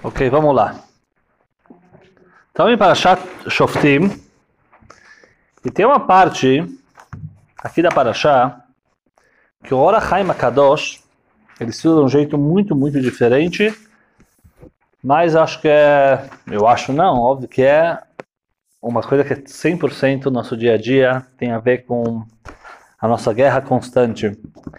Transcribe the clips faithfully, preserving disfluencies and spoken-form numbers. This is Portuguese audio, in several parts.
Ok, vamos lá. Então, em Parashat Shoftim, e tem uma parte aqui da Parashá que o Or HaChaim HaKadosh, ele estuda de um jeito muito, muito diferente, mas acho que é, eu acho não, óbvio que é uma coisa que é cem por cento nosso dia a dia, tem a ver com a nossa guerra constante.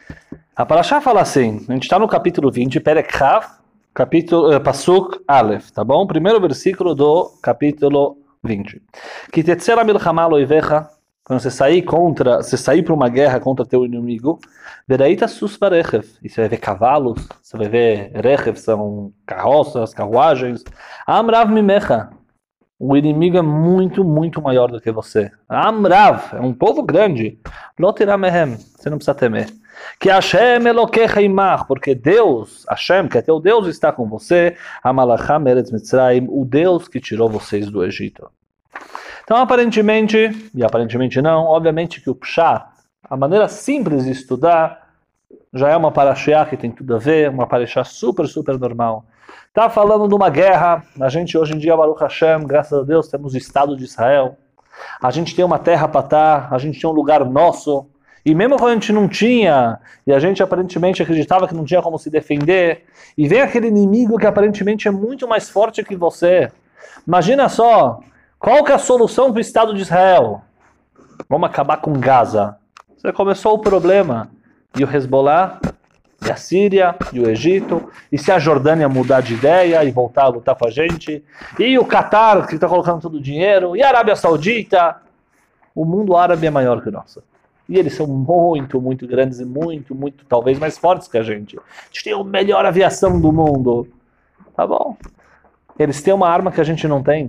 A Parashá fala assim, a gente está no capítulo vinte, Perek Chav, capítulo, uh, Pasuk Aleph, tá bom? Primeiro versículo do capítulo vinte. Que tetzera milchama loivecha, quando você sair contra, você sair para uma guerra contra teu inimigo, veraita sus varechev, e você vai ver cavalos, você vai ver rechev, são carroças, carruagens. Amrav mimecha, o inimigo é muito, muito maior do que você. Amrav, é um povo grande. Lotira mehem, você não precisa temer. Que Hashem Elokecha imach, porque Deus, Hashem, que é teu Deus, está com você. Amalachá meretz Mitzrayim, o Deus que tirou vocês do Egito. Então, aparentemente, e aparentemente não, obviamente que o Pshat, a maneira simples de estudar, já é uma parashá que tem tudo a ver, uma parashá super, super normal. Está falando de uma guerra, a gente hoje em dia, Baruch Hashem, graças a Deus, temos o Estado de Israel, a gente tem uma terra para estar, a gente tem um lugar nosso, e mesmo quando a gente não tinha, e a gente aparentemente acreditava que não tinha como se defender, e vem aquele inimigo que aparentemente é muito mais forte que você. Imagina só, qual que é a solução para o Estado de Israel? Vamos acabar com Gaza. Você começou o problema. E o Hezbollah, e a Síria, e o Egito, e se a Jordânia mudar de ideia e voltar a lutar com a gente, e o Qatar, que está colocando todo o dinheiro, e a Arábia Saudita, o mundo árabe é maior que o nosso. E eles são muito, muito grandes e muito, muito, talvez mais fortes que a gente. A gente tem a melhor aviação do mundo. Tá bom. Eles têm uma arma que a gente não tem.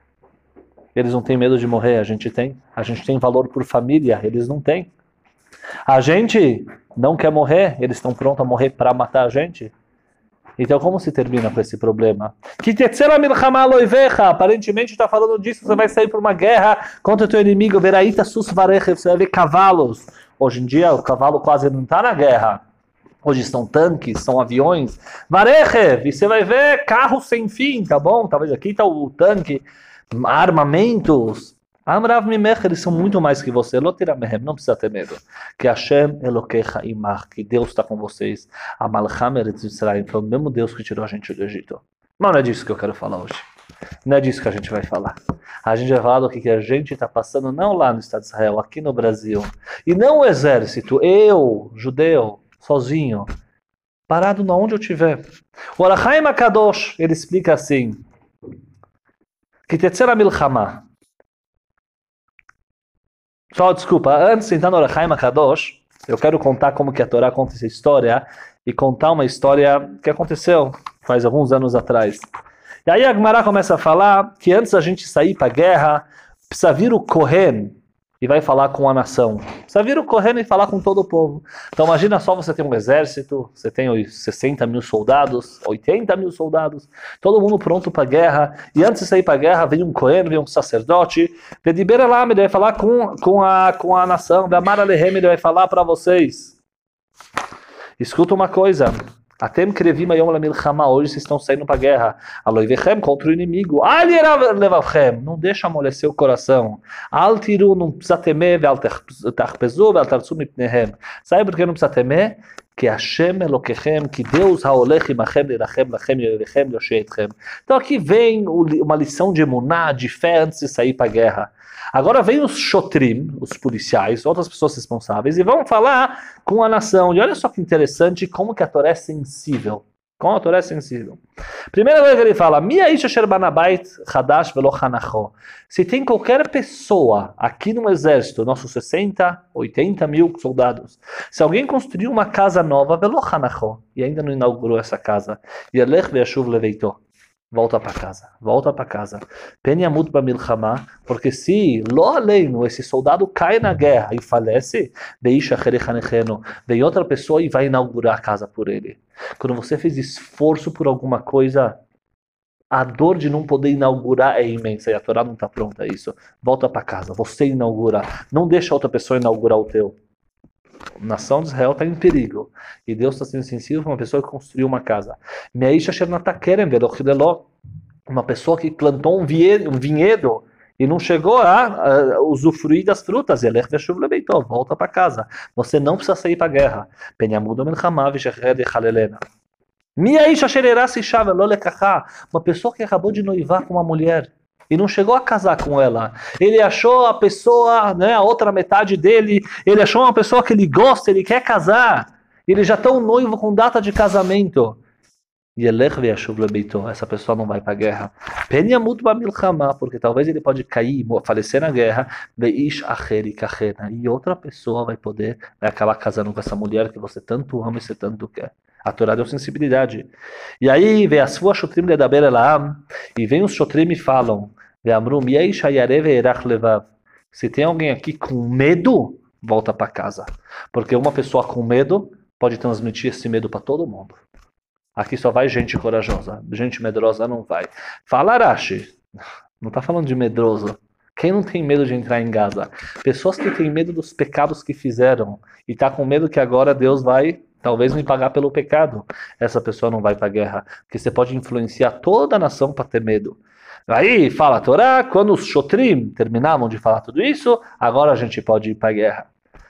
Eles não têm medo de morrer, a gente tem. A gente tem valor por família, eles não têm. A gente não quer morrer, eles estão prontos a morrer para matar a gente. Então como se termina com esse problema? Que tetzera milchama loivecha, aparentemente está falando disso, você vai sair para uma guerra contra o teu inimigo, veraita sus varechev, você vai ver cavalos. Hoje em dia o cavalo quase não está na guerra. Hoje são tanques, são aviões. Varechev, e você vai ver carros sem fim, tá bom? Talvez aqui está o tanque, armamentos. Amrav mimech, eles são muito mais que você. Lotira mehem, não precisa ter medo. Que Hashem Elokecha imach, que Deus está com vocês. Amalchá meretz Mitzrayim, foi o mesmo Deus que tirou a gente do Egito. Mas não é disso que eu quero falar hoje. Não é disso que a gente vai falar. A gente vai falar do que a gente está passando, não lá no Estado de Israel, aqui no Brasil. E não o exército, eu, judeu, sozinho, parado na onde eu estiver. O Or HaChaim HaKadosh, ele explica assim, que tetzera milchama. Só, desculpa, antes de entrar no Or HaChaim HaKadosh, eu quero contar como que a Torá conta essa história e contar uma história que aconteceu faz alguns anos atrás. E aí a Gemara começa a falar que antes da gente sair para a guerra, precisa vir o Kohen e vai falar com a nação. Precisa vir o Kohen e falar com todo o povo. Então imagina só, você tem um exército, você tem sessenta mil soldados, oitenta mil soldados, todo mundo pronto para a guerra, e antes de sair para a guerra, vem um Kohen, vem um sacerdote, Pediber lá, ele vai falar com, com, a, com a nação, Amar Alehem, ele vai falar para vocês. Escuta uma coisa, Atem krevim ayom lamilchama, hoje vocês estão saindo para a guerra. Aloivechem, contra o inimigo. Al levavchem, não deixa amolecer o coração. Al tiru, não precisa temer, ve'al tarpezu, ve'al tartzu mipnehem. Sabe por que não precisa temer? Que Hashem Elokechem, que Deus haolech imachem lirachem lachem yoevechem yosheetchem. Então aqui vem uma lição de emuná, de fé antes de sair para a guerra. Agora vem os shotrim, os policiais, outras pessoas responsáveis, e vão falar com a nação. E olha só que interessante como que a Torá é sensível. Como a Torá é sensível. Primeira coisa que ele fala, se tem qualquer pessoa aqui no exército, nossos sessenta, oitenta mil soldados, se alguém construiu uma casa nova, e ainda não inaugurou essa casa, volta para casa, volta para casa. Penyamut bamilchama, porque se lo aleino, esse soldado cai na guerra e falece, vem outra pessoa e vai inaugurar a casa por ele. Quando você fez esforço por alguma coisa, a dor de não poder inaugurar é imensa, e a Torá não está pronta a isso. Volta para casa, você inaugura, não deixa outra pessoa inaugurar o teu. A nação de Israel está em perigo. E Deus está sendo sensível para uma pessoa que construiu uma casa. Uma pessoa que plantou um vinhedo, um vinhedo e não chegou a, a usufruir das frutas. Volta para casa. Você não precisa sair para a guerra. Uma pessoa que acabou de noivar com uma mulher e não chegou a casar com ela. Ele achou a pessoa, né, a outra metade dele, ele achou uma pessoa que ele gosta, ele quer casar. Ele já está um noivo com data de casamento. E essa pessoa não vai para a guerra. Porque talvez ele pode cair, falecer na guerra. E outra pessoa vai poder vai acabar casando com essa mulher que você tanto ama e você tanto quer. A Torá deu sensibilidade. E aí vem a sua shotrim ledaber elam, e vem os shotrim e falam, se tem alguém aqui com medo, volta para casa. Porque uma pessoa com medo pode transmitir esse medo para todo mundo. Aqui só vai gente corajosa, gente medrosa não vai. Fala Rashi, não está falando de medroso. Quem não tem medo de entrar em Gaza? Pessoas que têm medo dos pecados que fizeram e está com medo que agora Deus vai talvez me pagar pelo pecado. Essa pessoa não vai para a guerra, porque você pode influenciar toda a nação para ter medo. Aí fala a Torá, quando os Shotrim terminavam de falar tudo isso, agora a gente pode ir para a guerra.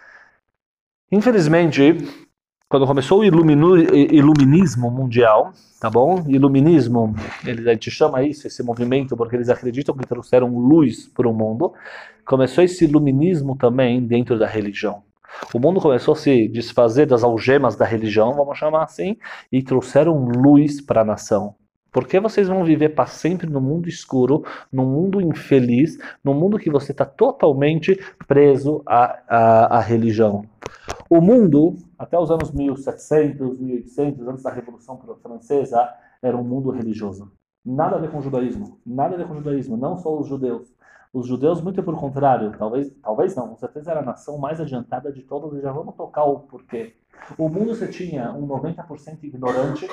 Infelizmente, quando começou o iluminu, iluminismo mundial, tá bom? Iluminismo, ele, a gente chama isso, esse movimento, porque eles acreditam que trouxeram luz para o mundo. Começou esse iluminismo também dentro da religião. O mundo começou a se desfazer das algemas da religião, vamos chamar assim, e trouxeram luz para a nação. Por que vocês vão viver para sempre no mundo escuro, num mundo infeliz, num mundo que você está totalmente preso à, à, à religião? O mundo, até os anos mil e setecentos, mil e oitocentos, antes da Revolução Francesa, era um mundo religioso. Nada a ver com o judaísmo, nada a ver com o judaísmo, não só os judeus. Os judeus, muito pelo contrário, talvez, talvez não, com certeza era a nação mais adiantada de todas, e já vamos tocar o porquê. O mundo você tinha um noventa por cento ignorante,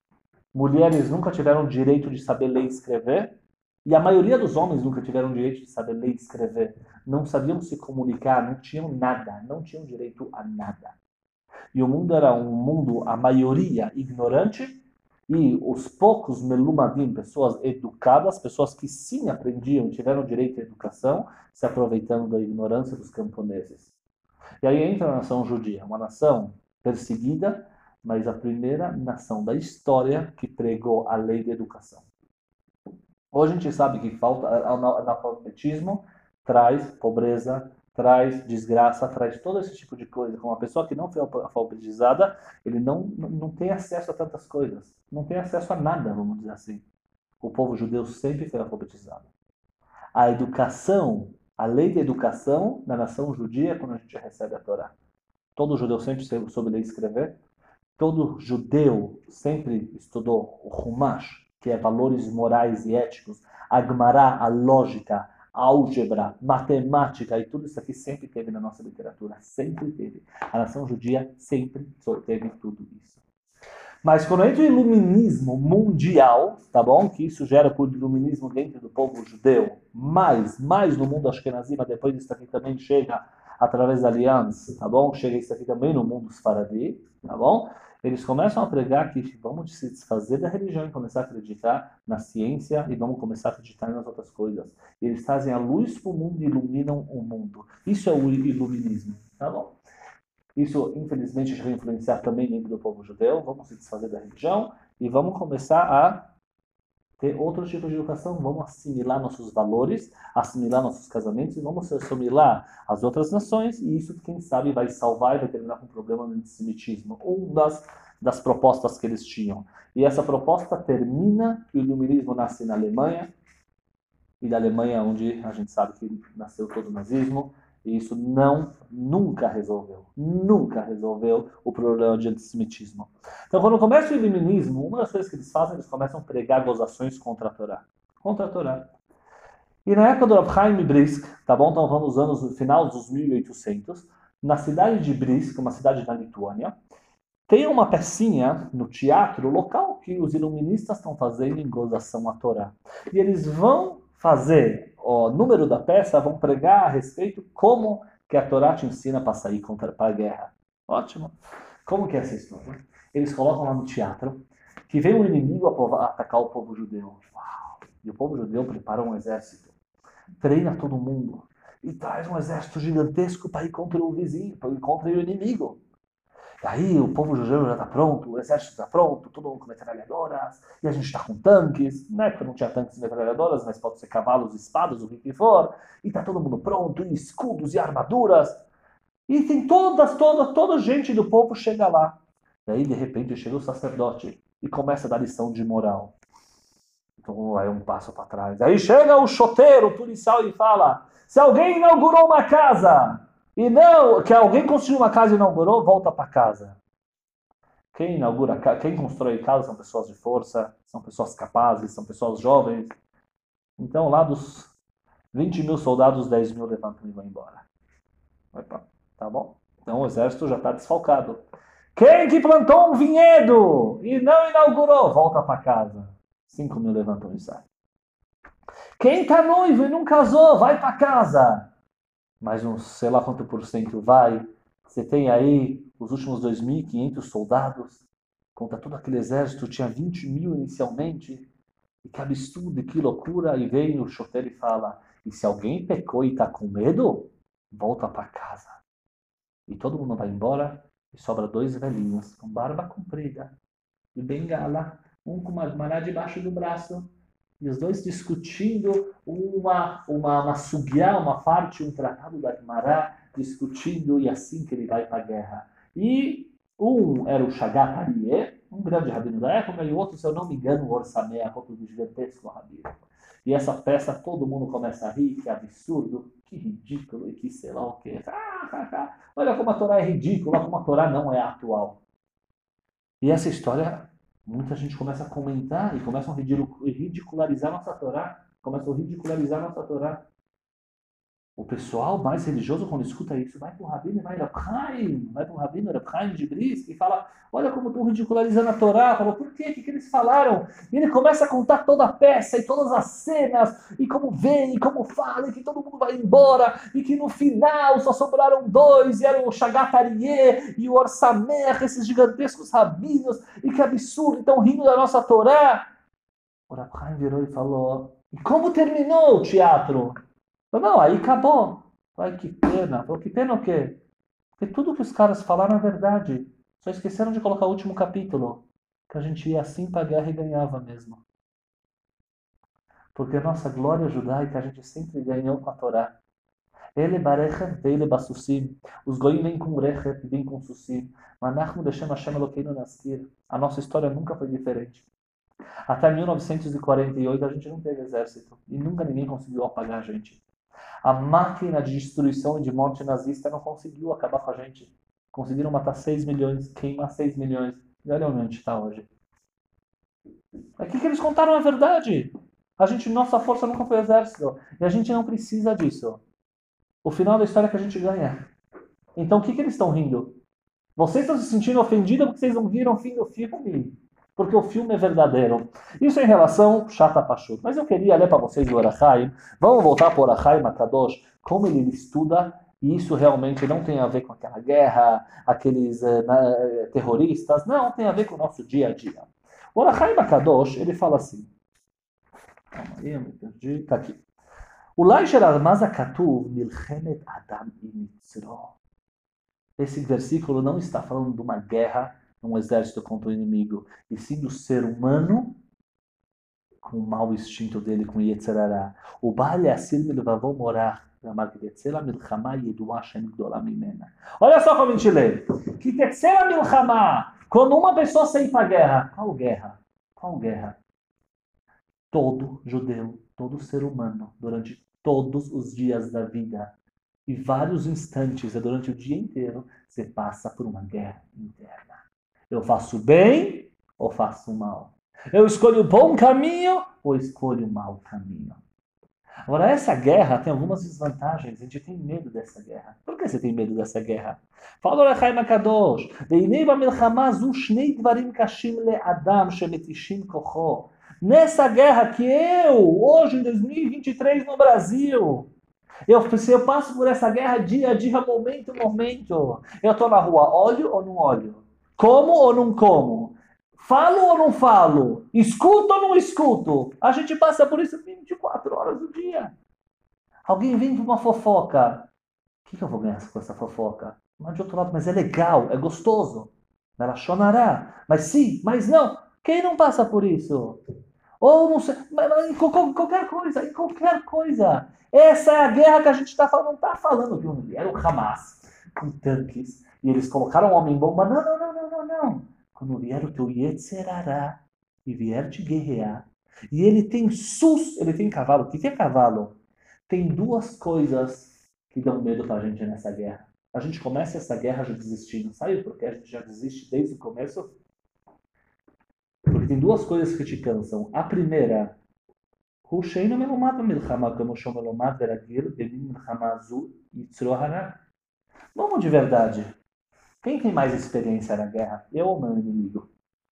mulheres nunca tiveram direito de saber ler e escrever, e a maioria dos homens nunca tiveram direito de saber ler e escrever. Não sabiam se comunicar, não tinham nada, não tinham direito a nada. E o mundo era um mundo, a maioria, ignorante, e os poucos melumadim, pessoas educadas, pessoas que sim aprendiam, tiveram direito à educação, se aproveitando da ignorância dos camponeses. E aí entra a nação judia, uma nação perseguida, mas a primeira nação da história que pregou a lei da educação. Hoje a gente sabe que falta analfabetismo, traz pobreza, traz desgraça, traz todo esse tipo de coisa. Com uma pessoa que não foi alfabetizada, ele não, não tem acesso a tantas coisas. Não tem acesso a nada, vamos dizer assim. O povo judeu sempre foi alfabetizado. A educação, a lei da educação na nação judia é quando a gente recebe a Torá. Todo judeu sempre soube ler e escrever. Todo judeu sempre estudou o Humash, que é valores morais e éticos, a Gemara, a lógica, a álgebra, matemática, e tudo isso aqui sempre teve na nossa literatura, sempre teve. A nação judia sempre teve tudo isso. Mas quando entra o iluminismo mundial, tá bom? Que isso gera por iluminismo dentro do povo judeu, mais, mais no mundo ashkenazim, mas depois isso aqui também chega através da aliança, tá bom? Chega isso aqui também no mundo sfaradi, tá bom? Eles começam a pregar que vamos se desfazer da religião e começar a acreditar na ciência e vamos começar a acreditar nas outras coisas. E eles trazem a luz para o mundo e iluminam o mundo. Isso é o iluminismo, tá bom? Isso, infelizmente, vai influenciar também dentro do povo judeu. Vamos se desfazer da religião e vamos começar a ter outros tipos de educação. Vamos assimilar nossos valores, assimilar nossos casamentos e vamos assimilar as outras nações. E isso, quem sabe, vai salvar e vai terminar com o problema do antissemitismo. Uma das, das propostas que eles tinham. E essa proposta termina que o iluminismo nasce na Alemanha. E da Alemanha, onde a gente sabe que nasceu todo o nazismo. E isso não, nunca resolveu, nunca resolveu o problema de antissemitismo. Então, quando começa o iluminismo, uma das coisas que eles fazem, eles começam a pregar gozações contra a Torá. Contra a Torá. E na época do Rav Chaim Brisk, tá bom? Estão falando nos anos, no final dos mil e oitocentos, na cidade de Brisk, uma cidade da Lituânia, tem uma pecinha no teatro local que os iluministas estão fazendo em gozação à Torá. E eles vão fazer o número da peça, vão pregar a respeito como que a Torá te ensina para sair contra para a guerra. Ótimo. Como que é essa história? Eles colocam lá no teatro que vem um inimigo a atacar o povo judeu. Uau! E o povo judeu prepara um exército, treina todo mundo e traz um exército gigantesco para ir contra o vizinho, para ir contra o inimigo. Aí o povo judeu já está pronto, o exército está pronto, todo mundo com metralhadoras, e a gente está com tanques, na época não tinha tanques e metralhadoras, mas pode ser cavalos, espadas, o que que for, e está todo mundo pronto, e escudos e armaduras, e tem todas, toda, toda gente do povo chega lá. E aí de repente chega o sacerdote e começa a dar lição de moral. Então vai um passo para trás. Aí chega o choteiro, o policial, e fala: se alguém inaugurou uma casa, e não, que alguém construiu uma casa e inaugurou, volta para casa. Quem inaugura, quem constrói casa são pessoas de força, são pessoas capazes, são pessoas jovens. Então lá dos vinte mil soldados, dez mil levantam e vão embora. Opa, tá bom? Então o exército já está desfalcado. Quem que plantou um vinhedo e não inaugurou, volta para casa. cinco mil levantam e saem. Quem está noivo e não casou, vai para casa. Mais uns, sei lá quanto por cento vai. Você tem aí os últimos dois mil e quinhentos soldados. Contra todo aquele exército, tinha vinte mil inicialmente. E que absurdo, que loucura. E vem o chofer e fala: e se alguém pecou e está com medo, volta para casa. E todo mundo vai embora e sobra dois velhinhos com barba comprida e bengala, um com uma mará debaixo do braço. E os dois discutindo uma, uma, uma sugiá, uma parte, um tratado da Gemara, discutindo, e assim que ele vai para a guerra. E um era o Shagat Aryeh, um grande rabino da época, e o outro, se eu não me engano, o Orsamea, outro gigantesco rabino. E essa peça, todo mundo começa a rir, que absurdo, que ridículo, e que sei lá o quê. Ah, ah, ah. Olha como a Torá é ridícula, como a Torá não é atual. E essa história... muita gente começa a comentar e começam a ridicularizar nossa Torá. Começam a ridicularizar nossa Torá. O pessoal mais religioso, quando escuta isso, vai para o Rabino e vai Reb Chaim, vai para o Rabino Reb Chaim de Brisk e fala: olha como estão ridicularizando a Torá. Fala: por quê? O que, que eles falaram? E ele começa a contar toda a peça e todas as cenas, e como vem, e como fala, e que todo mundo vai embora, e que no final só sobraram dois, e eram o Shagat Aryeh e o Orsamech, esses gigantescos rabinos, e que absurdo, estão rindo da nossa Torá. O Reb Chaim virou e falou: e como terminou o teatro? Falei: não, aí acabou. Ai, que pena. Falei: que pena o quê? Porque tudo que os caras falaram é verdade. Só esqueceram de colocar o último capítulo. Que a gente ia assim para a guerra e ganhava mesmo. Porque a nossa glória judaica a gente sempre ganhou com a Torá. Ele barechem, ele bassusim. Os goim vêm com rechem e vêm com sussim. Manachmu Leshem Hashem Elokeinu Naskir. A nossa história nunca foi diferente. Até mil novecentos e quarenta e oito a gente não teve exército. E nunca ninguém conseguiu apagar a gente. A máquina de destruição e de morte nazista não conseguiu acabar com a gente. Conseguiram matar seis milhões, queimar seis milhões. E olha onde a gente está hoje. Aqui que eles contaram a verdade. A gente, nossa força nunca foi exército. E a gente não precisa disso. O final da história é que a gente ganha. Então o que, que eles estão rindo? Vocês estão se sentindo ofendidos porque vocês não viram o fim do filme. Porque o filme é verdadeiro. Isso em relação Chata Pachut. Mas eu queria ler para vocês o Orach Chaim. Vamos voltar para o Orach Chaim HaKadosh, como ele estuda, e isso realmente não tem a ver com aquela guerra, aqueles uh, na, terroristas, não, tem a ver com o nosso dia a dia. O Orach Chaim HaKadosh, ele fala assim, calma aí, eu me perdi, está aqui. Ulai she'ramaz hakatuv milchemet Adam imitzro. Esse versículo não está falando de uma guerra, um exército contra o inimigo, e sim do ser humano com o mau instinto dele, com Yetzer Hara. O Baal Yasir Milvavó Morach, olha só como a gente lê. Que Tetzela Milchama, quando uma pessoa sair para a guerra, qual guerra? Qual guerra? Todo judeu, todo ser humano, durante todos os dias da vida, e vários instantes, durante o dia inteiro, você passa por uma guerra interna. Eu faço bem ou faço mal? Eu escolho o bom caminho ou escolho o mau caminho? Agora, essa guerra tem algumas desvantagens. A gente tem medo dessa guerra. Por que você tem medo dessa guerra? Fala o Orach Chaim HaKadosh. Nessa guerra que eu, hoje em dois mil e vinte e três no Brasil, Eu, se eu passo por essa guerra dia a dia, momento a momento, eu estou na rua, olho ou não olho? Como ou não como? Falo ou não falo? Escuto ou não escuto? A gente passa por isso vinte e quatro horas do dia. Alguém vem com uma fofoca. O que, que eu vou ganhar com essa fofoca? Mas de outro lado, mas é legal, é gostoso. Ela chorará. Mas sim, mas não. Quem não passa por isso? Ou não sei, mas, mas em qualquer coisa, em qualquer coisa. Essa é a guerra que a gente está falando. Não está falando que um, era o Hamas com tanques e eles colocaram um homem-bomba. Não, não, não, não, não, não. Quando vier o teu Yetzerará e vier te guerrear, e ele tem sus, ele tem cavalo. O que é cavalo? Tem duas coisas que dão medo pra gente nessa guerra. A gente começa essa guerra já desistindo. Sabe por que a gente já desiste desde o começo? Porque tem duas coisas que te cansam. A primeira, הוא שאינו מלומד במלחמה כמו שהוא מלומד ורגיל במין מלחמה זו יצרו הרע. Vamos de verdade. Quem tem mais experiência na guerra? Eu ou meu inimigo?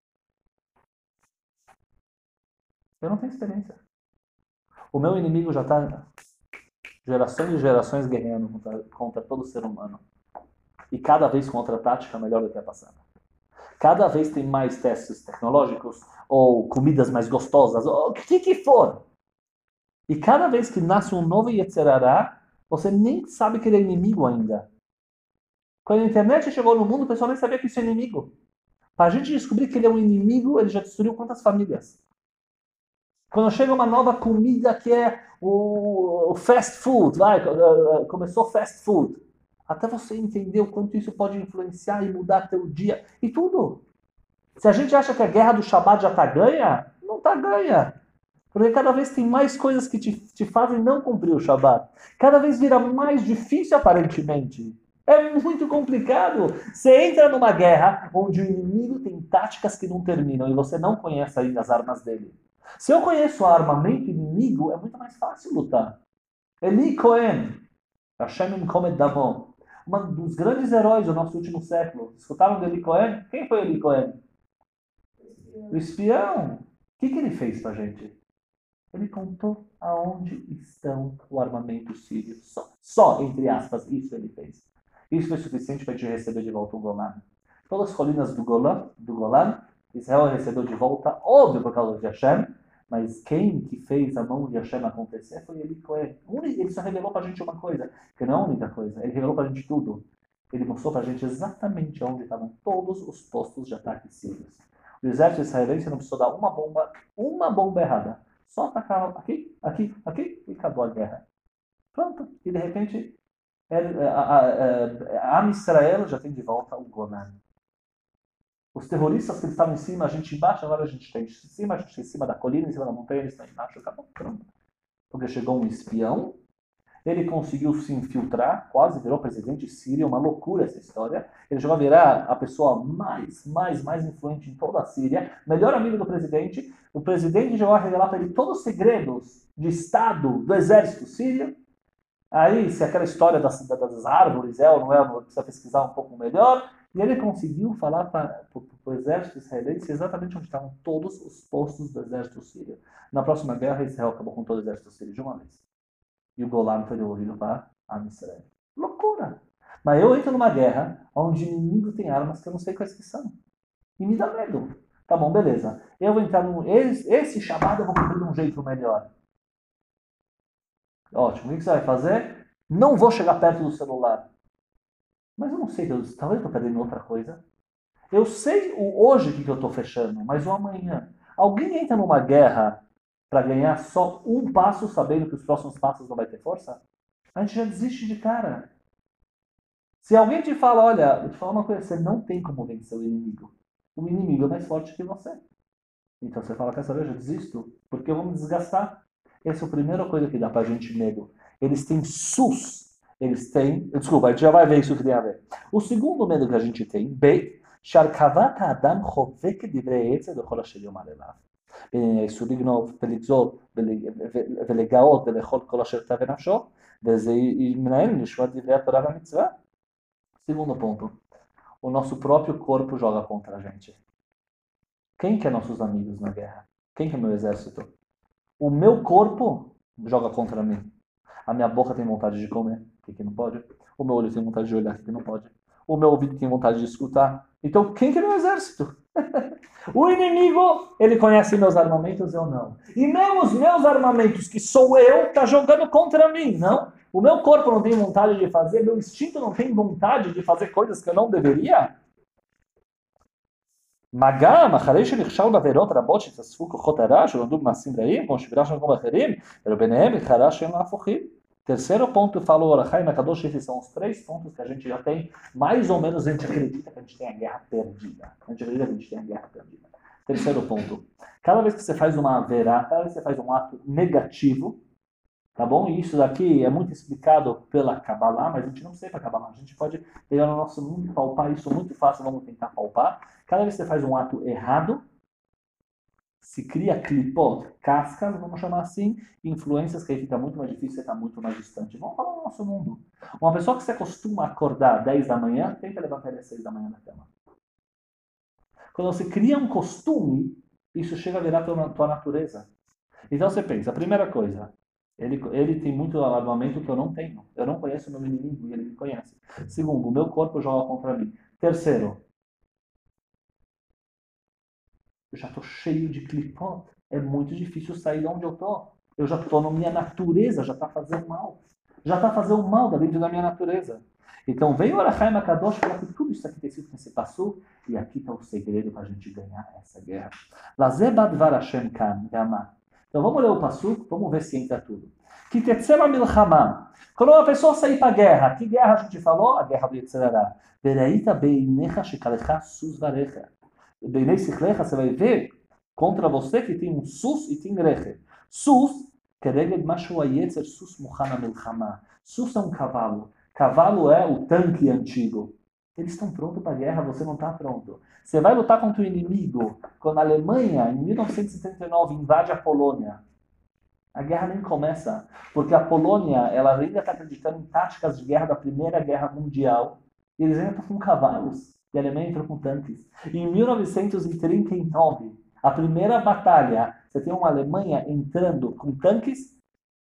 Eu não tenho experiência. O meu inimigo já está gerações e gerações guerreando contra, contra todo ser humano. E cada vez com outra tática melhor do que a passada. Cada vez tem mais testes tecnológicos, ou comidas mais gostosas, ou o que que for. E cada vez que nasce um novo Yetzerará, você nem sabe que ele é inimigo ainda. Quando a internet chegou no mundo, o pessoal nem sabia que isso é inimigo. Para a gente descobrir que ele é um inimigo, ele já destruiu quantas famílias? Quando chega uma nova comida que é o fast food, vai, começou fast food. Até você entender o quanto isso pode influenciar e mudar teu dia e tudo. Se a gente acha que a guerra do Shabbat já está ganha, não está ganha. Porque cada vez tem mais coisas que te, te fazem não cumprir o Shabbat. Cada vez vira mais difícil, aparentemente. É muito complicado. Você entra numa guerra onde o inimigo tem táticas que não terminam e você não conhece ainda as armas dele. Se eu conheço o armamento inimigo, é muito mais fácil lutar. Eli Cohen, Hashem Komet Damon, um dos grandes heróis do nosso último século. Escutaram de Eli Cohen? Quem foi Eli Cohen? O espião. O que, que ele fez pra gente? Ele contou aonde estão o armamento sírio. Só, só, entre aspas, isso ele fez. Isso foi suficiente para a gente receber de volta o Golan. Todas as colinas do Golan, do Golan, Israel recebeu de volta, óbvio por causa de Hashem, mas quem que fez a mão de Hashem acontecer foi Eli Cohen. Ele só revelou para a gente uma coisa, que não é a única coisa, ele revelou para a gente tudo. Ele mostrou para a gente exatamente onde estavam todos os postos de ataque sírios. O exército israelense não precisou dar uma bomba, uma bomba errada. Só atacar aqui, aqui, aqui e acabou a guerra. Pronto. E de repente, a, a, a Israel já tem de volta o Golan. Os terroristas que estavam em cima, a gente embaixo, agora a gente está em cima, a gente está em cima da colina, em cima da montanha, eles estão embaixo, acabou. Pronto. Porque chegou um espião, ele conseguiu se infiltrar, quase virou presidente sírio, uma loucura essa história. Ele chegou a virar a pessoa mais, mais, mais influente em toda a Síria, melhor amigo do presidente. O presidente chegou a revelar para ele todos os segredos de Estado do exército sírio. Aí, se aquela história das, das árvores é ou não é, precisa pesquisar um pouco melhor. E ele conseguiu falar para o exército israelense exatamente onde estavam todos os postos do exército sírio. Na próxima guerra, Israel acabou com todo o exército sírio de uma vez. E o Golan foi devolvido para a Israel. Loucura! Mas eu entro numa guerra onde o inimigo tem armas que eu não sei quais que são. E me dá medo. Tá bom, beleza. Eu vou entrar num... Esse, esse chamado eu vou cumprir de um jeito melhor. Ótimo. O que você vai fazer? Não vou chegar perto do celular. Mas eu não sei, Deus, talvez eu estou perdendo outra coisa. Eu sei o hoje que eu estou fechando, mas o amanhã. Alguém entra numa guerra para ganhar só um passo, sabendo que os próximos passos não vai ter força? A gente já desiste de cara. Se alguém te fala, olha, eu te falo uma coisa, você não tem como vencer o inimigo. O inimigo é mais forte que você. Então você fala, quer saber, eu já desisto, porque eu vou me desgastar. Essa é a primeira coisa que dá pra gente medo. Eles têm sus. Eles têm... Desculpa, a gente já vai ver isso que tem a ver. O segundo medo que a gente tem, B, שהרכבת האדם חובקת דברי עצב וכל אשר יאמר אליו. ניסו לגנוב ולגזול ולגאות ולאכול כל אשר תאווה נפשו, וזה מנהל לשמוע דברי התורה והמצווה. Segundo ponto, o nosso próprio corpo joga contra a gente. Quem que é nossos amigos na guerra? Quem que é meu exército? O meu corpo joga contra mim. A minha boca tem vontade de comer, o que, que não pode? O meu olho tem vontade de olhar, o que, que não pode? O meu ouvido tem vontade de escutar. Então, quem que é meu exército? O inimigo, ele conhece meus armamentos, eu não. E mesmo os meus armamentos, que sou eu, tá jogando contra mim, não? O meu corpo não tem vontade de fazer, meu instinto não tem vontade de fazer coisas que eu não deveria? גם אחרי שנכשל בעבירות רבות שהתאספו כוחות הרע שלמדו במעשים רעים, כמו שבירשנו במקום אחרים, וביניהם התחרה שהם להפוכים. Terceiro ponto, falou Ohr HaChaim HaKadosh, esses são os três pontos que a gente já tem, mais ou menos a gente acredita que a gente tem a guerra perdida. A gente acredita que a gente tem a guerra perdida. Terceiro ponto, cada vez que você faz uma verá, cada vez que você faz um ato negativo, tá bom? E isso daqui é muito explicado pela Kabbalah, mas a gente não sei para Kabbalah. A gente pode pegar no nosso mundo e palpar isso muito fácil, vamos tentar palpar. Cada vez que você faz um ato errado, se cria clipot, cascas, vamos chamar assim, influências que aí fica muito mais difícil, você está muito mais distante. Vamos falar no nosso mundo. Uma pessoa que se acostuma a acordar dez da manhã, tenta levantar ele às seis da manhã na cama. Quando você cria um costume, isso chega a virar tua, tua natureza. Então você pensa, a primeira coisa, ele, ele tem muito armamento que eu não tenho. Eu não conheço o meu inimigo e ele me conhece. Segundo, o meu corpo joga contra mim. Terceiro, eu já estou cheio de clipot. É muito difícil sair de onde eu estou. Eu já estou na minha natureza, já está fazendo mal. Já está fazendo mal dentro da minha natureza. Então veio o Ohr HaChaim HaKadosh falar que tudo isso aqui tem sido nesse passo, e aqui está o segredo para a gente ganhar essa guerra. Lazeh badvar Hashem kan, Gama. Então vamos ler o passuco, vamos ver se entra tudo. Que tetzema milchama. Quando uma pessoa sair para a guerra, que guerra a gente falou? A guerra do Yetzirah. Vereita beinecha shekalecha sus varecha. Beinei sichlecha, você vai ver contra você que tem um sus e tem reche. Sus, kereged mashu ayetzer sus muchana milchama. Sus é um cavalo. Cavalo é o tanque antigo. Eles estão prontos para a guerra, você não está pronto. Você vai lutar contra o inimigo. Quando a Alemanha, em mil novecentos e setenta e nove, invade a Polônia, a guerra nem começa, porque a Polônia ela ainda está acreditando em táticas de guerra da Primeira Guerra Mundial. E eles ainda estão com cavalos, e a Alemanha entrou com tanques. E em mil novecentos e trinta e nove, a primeira batalha, você tem uma Alemanha entrando com tanques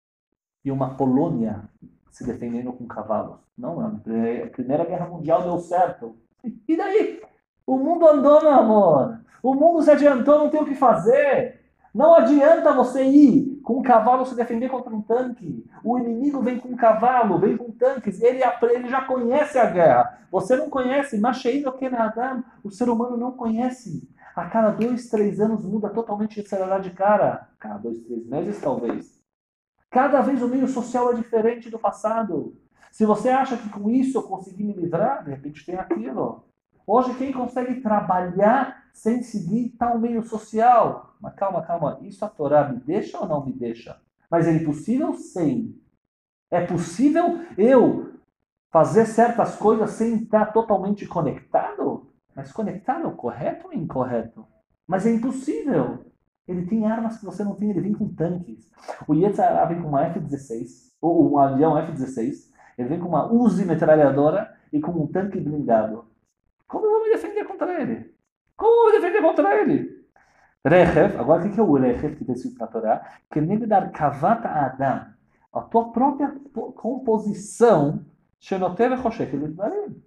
e uma Polônia se defendendo com cavalos. Não, a Primeira Guerra Mundial deu certo. E daí? O mundo andou, meu amor. O mundo se adiantou, não tem o que fazer. Não adianta você ir com um cavalo se defender contra um tanque. O inimigo vem com um cavalo, vem com tanques. Ele, ele já conhece a guerra. Você não conhece. Mas o ser humano não conhece. A cada dois, três anos muda totalmente de celular de cara. Cada dois, três meses, talvez. Cada vez o meio social é diferente do passado. Se você acha que com isso eu consegui me livrar, de repente tem aquilo. Hoje quem consegue trabalhar sem seguir tal meio social? Mas calma, calma. Isso a Torá me deixa ou não me deixa? Mas é impossível sem. É possível eu fazer certas coisas sem estar totalmente conectado? Mas conectado é o correto ou incorreto? Mas é impossível. Ele tem armas que você não tem, ele vem com tanques. O Yetzirah vem com uma F dezesseis, ou um avião F dezesseis, ele vem com uma Uzi metralhadora e com um tanque blindado. Como eu vou me defender contra ele? Como eu vou me defender contra ele? Rechev, agora o que é o Rechev que tem escrito na Torá? Que nem dar kavata Adam, a tua própria composição, Shenotev Choshek Lidvarim.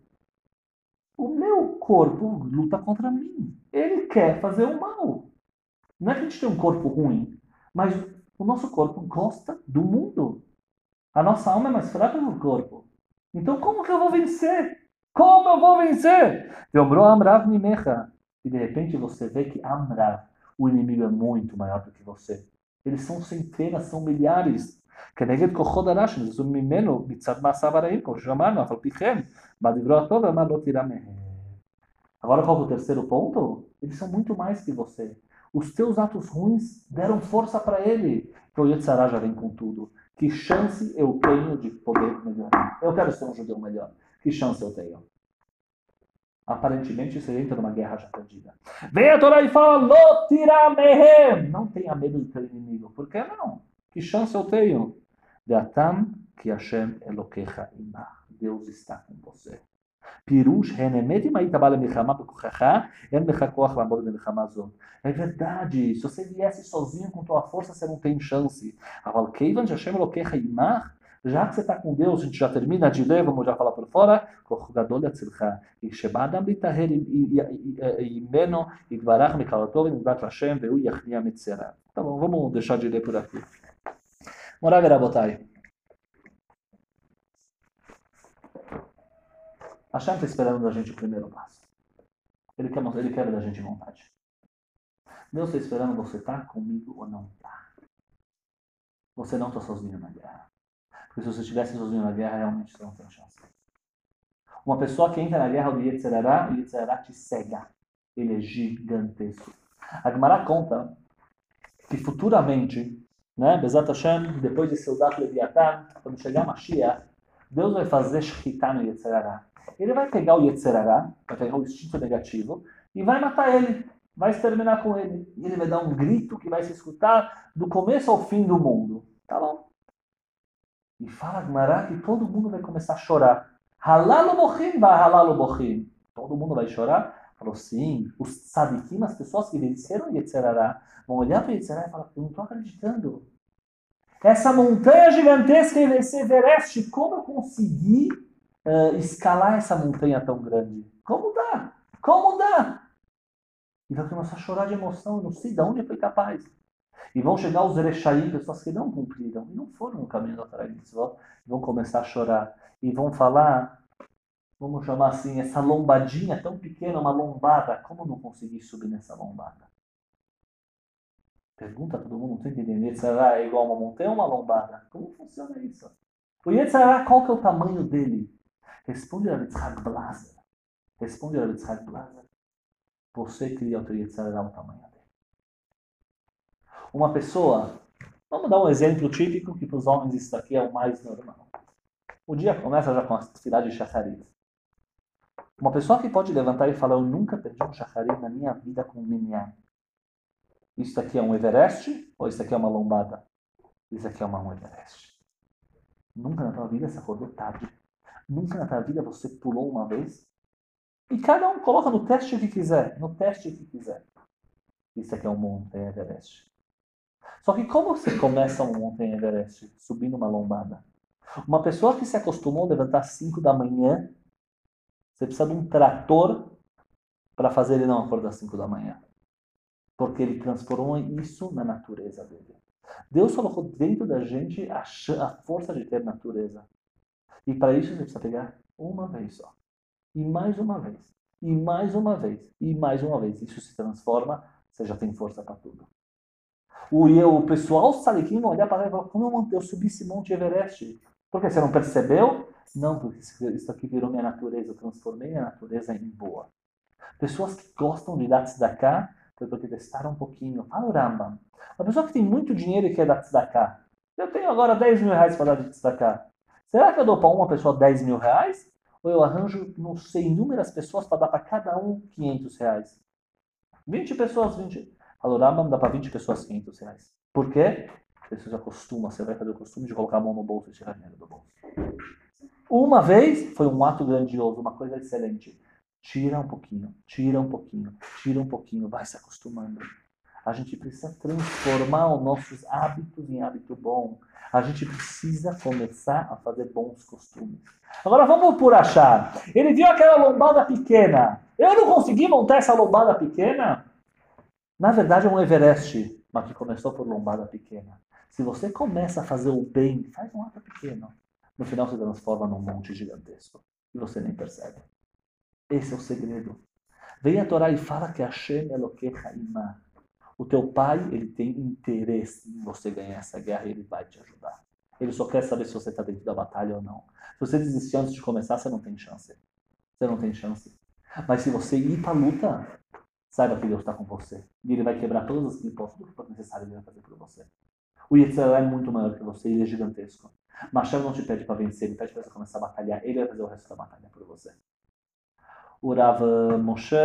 O meu corpo luta contra mim. Ele quer fazer o mal. Não é que a gente tem um corpo ruim, mas o nosso corpo gosta do mundo. A nossa alma é mais fraca do corpo. Então como que eu vou vencer? Como eu vou vencer? Amrav Nimecha. E de repente você vê que Amrav, o inimigo é muito maior do que você. Eles são centenas, são milhares. כנגד כוחות הרש, נזוזו ממנו מצד מעשיו הרעים, כמו שאמרנו, אף על פי כן, בדברו הטוב אמר לא תירא מהם. Agora qual é o terceiro ponto? Eles são muito mais que você. Os teus atos ruins deram força para ele. Então o Yetzirah já vem com tudo. Que chance eu tenho de poder melhorar? Eu quero ser um judeu melhor. Que chance eu tenho? Aparentemente você entra numa guerra já perdida. Vem a Torá e fala, Lo tira mehem. Não tenha medo do teu inimigo. Por que não? Que chance eu tenho? Deatam ki Hashem Elokecha imach. Deus está com você. Pirush henemet im hayta ba lemilchama bekochacha, en becha koach lamod bemilchama zot. É verdade. Se você viesse sozinho com tua força, você não tem chance. Aval keivan Hashem Elokecha imach, Já que você está com Deus, a gente já termina de ler, vamos já falar por fora. E Shebadam Bitaher Imeno Igbarach Mikalatov Nidbat Hashem Veu Yachnia Mitzera. Tá bom, vamos deixar de ler por aqui. Morav Rabotai. Hashem está esperando da gente o primeiro passo. Ele quer, ele quer da gente vontade. Deus está esperando você estar comigo ou não está. Você não está sozinho na guerra. Porque se você estivesse sozinho na guerra, realmente você não tem chance. Uma pessoa que entra na guerra do Yetzerará, o Yetzerará te cega. Ele é gigantesco. A Gemara conta que futuramente, né, Bezat Hashem, depois de Seudat Leviathan, quando chegar Mashiach, Deus vai fazer Shechitá no Yetzerará. Ele vai pegar o Yetzerará, vai pegar o instinto negativo, e vai matar ele. Vai exterminar com ele. E ele vai dar um grito que vai se escutar do começo ao fim do mundo. Tá bom. E fala Gemara que todo mundo vai começar a chorar. Halalo bochim, vai halalo bochim. Todo mundo vai chorar? Falou, sim. Os tzadikim, as pessoas que venceram Yetzerará, vão olhar para Yetzerará e falar, eu não estou acreditando. Essa montanha gigantesca, esse Everest, como eu consegui uh, escalar essa montanha tão grande? Como dá? Como dá? E vai começar a chorar de emoção, eu não sei de onde foi capaz. E vão chegar os Erechaim, pessoas que não cumpriram, e não foram no caminho da Torá e Mitzvot, e vão começar a chorar. E vão falar, vamos chamar assim, essa lombadinha tão pequena, uma lombada, como não consegui subir nessa lombada? Pergunta a todo mundo, não estou entendendo. Yetzirah é igual a uma montanha ou uma lombada? Como funciona isso? O Yetzirah, qual que é o tamanho dele? Responde a Yitzhak Blazer. Responde a Yitzhak Blazer. Você cria o teu Yetzirah o tamanho dele. Uma pessoa, vamos dar um exemplo típico que para os homens isso aqui é o mais normal. O dia começa já com a cidade de Shacharit. Uma pessoa que pode levantar e falar, eu nunca perdi um Shacharit na minha vida com um minyan. Isso aqui é um Everest ou isso aqui é uma lombada? Isso aqui é uma um Everest. Nunca na tua vida você acordou tarde. Nunca na tua vida você pulou uma vez. E cada um coloca no teste que quiser. No teste que quiser. Isso aqui é um montanha Everest. Só que como você começa um montanha Everest? Subindo uma lombada. Uma pessoa que se acostumou a levantar às cinco da manhã, você precisa de um trator para fazer ele não acordar às cinco da manhã. Porque ele transformou isso na natureza dele. Deus colocou dentro da gente a, a força de ter natureza. E para isso você precisa pegar uma vez só. E mais uma vez. E mais uma vez. E mais uma vez. Isso se transforma, você já tem força para tudo. O, o pessoal saliquim vai olhar para lá e falar, como eu, eu subi esse Monte Everest? Porque você não percebeu? Não, porque isso aqui virou minha natureza. Eu transformei minha natureza em boa. Pessoas que gostam de dar tzedakah, foi porque testaram um pouquinho. Fala o Rambam. Uma pessoa que tem muito dinheiro e quer dar tzedakah. Eu tenho agora dez mil reais para dar de tzedakah. Será que eu dou para uma pessoa dez mil reais? Ou eu arranjo, não sei, inúmeras pessoas para dar para cada um quinhentos reais? vinte pessoas, vinte. Fala o Rambam, dá para vinte pessoas quinhentos reais. Por quê? Porque você já costuma, você vai fazer o costume de colocar a mão no bolso e tirar dinheiro do bolso. Uma vez foi um ato grandioso, uma coisa excelente. Tira um pouquinho, tira um pouquinho, tira um pouquinho, vai se acostumando. A gente precisa transformar os nossos hábitos em hábito bom. A gente precisa começar a fazer bons costumes. Agora vamos por achar. Ele viu aquela lombada pequena. Eu não consegui montar essa lombada pequena? Na verdade é um Everest, mas que começou por lombada pequena. Se você começa a fazer o bem, faz um ato pequeno. No final se transforma num monte gigantesco. E você nem percebe. Esse é o segredo. Vem a Torá e fala que Hashem Elokecha Imá. O teu pai, ele tem interesse em você ganhar essa guerra e ele vai te ajudar. Ele só quer saber se você está dentro da batalha ou não. Se você desistir antes de começar, você não tem chance. Você não tem chance. Mas se você ir para a luta, saiba que Deus está com você. E ele vai quebrar todas as clipos, tudo que for necessário ele vai fazer por você. O Yetzirah é muito maior que você, ele é gigantesco. Mas Hashem não te pede para vencer, ele pede para você começar a batalhar. Ele vai fazer o resto da batalha por você. O Rav Moshe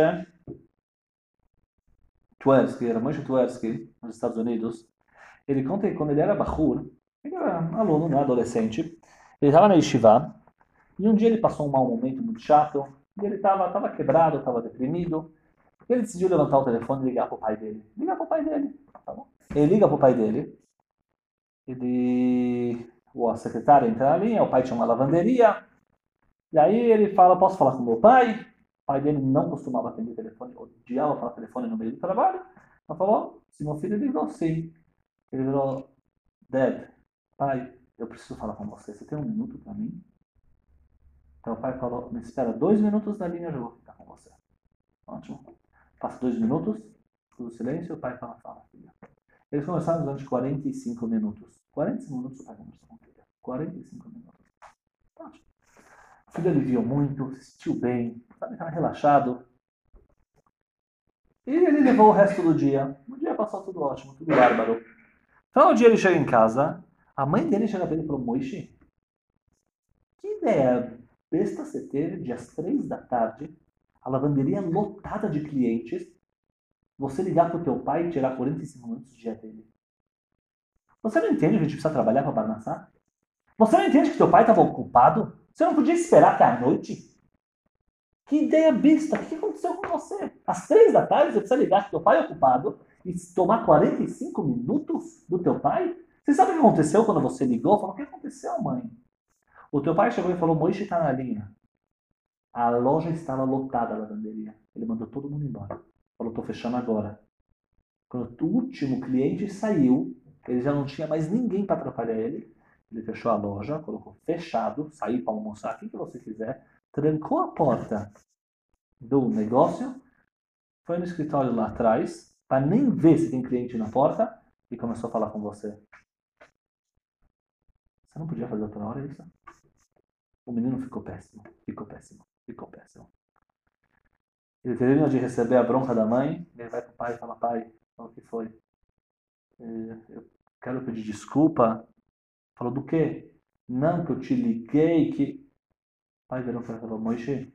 Twersky, era Moshe Twersky, nos Estados Unidos, ele conta que quando ele era Bahur, ele era aluno, né, adolescente, ele estava na Yeshiva, e um dia ele passou um mau momento muito chato, e ele estava tava quebrado, estava deprimido, e ele decidiu levantar o telefone e ligar para o pai dele. Ligar para o pai dele, tá bom? Ele liga para o pai dele, ele a secretária entra na linha, o pai tinha uma lavanderia, e aí ele fala, posso falar com meu pai? O pai dele não costumava atender telefone, odiava falar telefone no meio do trabalho. Ela falou, se meu filho ligou, sim. Ele virou, Dad, pai, eu preciso falar com você, você tem um minuto para mim? Então o pai falou, me espera dois minutos na linha, eu já vou ficar com você. Ótimo. Passa dois minutos, tudo silêncio, o pai fala, fala, filha. Eles conversaram durante quarenta e cinco minutos. quarenta e cinco minutos o pai conversou com a filha. quarenta e cinco minutos. Ótimo. O filho aliviou muito, se sentiu bem, sabe, estava relaxado. E ele levou o resto do dia. O dia passou tudo ótimo, tudo bárbaro. Então, um dia ele chega em casa, a mãe dele chega para ele e falou, Moishi, que ideia besta você teve, de às três da tarde, a lavanderia lotada de clientes, você ligar para o teu pai e tirar quarenta e cinco minutos do dia dele. Você não entende que a gente precisa trabalhar para Parnassá? Você não entende que teu pai estava ocupado? Você não podia esperar até a noite? Que ideia besta! O que aconteceu com você? Às três da tarde você precisa ligar que teu pai é ocupado e tomar quarenta e cinco minutos do teu pai? Você sabe o que aconteceu quando você ligou? Falou, o que aconteceu, mãe? O teu pai chegou e falou, Moishi está na linha. A loja estava lotada, a lavanderia. Ele mandou todo mundo embora. Falou, estou fechando agora. Quando o último cliente saiu, ele já não tinha mais ninguém para atrapalhar ele. Ele fechou a loja, colocou fechado, saiu para almoçar, o que você quiser, trancou a porta do negócio, foi no escritório lá atrás, para nem ver se tem cliente na porta, e começou a falar com você. Você não podia fazer outra hora isso? O menino ficou péssimo, ficou péssimo, ficou péssimo. Ele termina de receber a bronca da mãe, ele vai para o pai e fala, pai, o que foi? Eu quero pedir desculpa. Falou, do quê? Não, que eu te liguei, que... O pai virou para ele e falou, Moishi,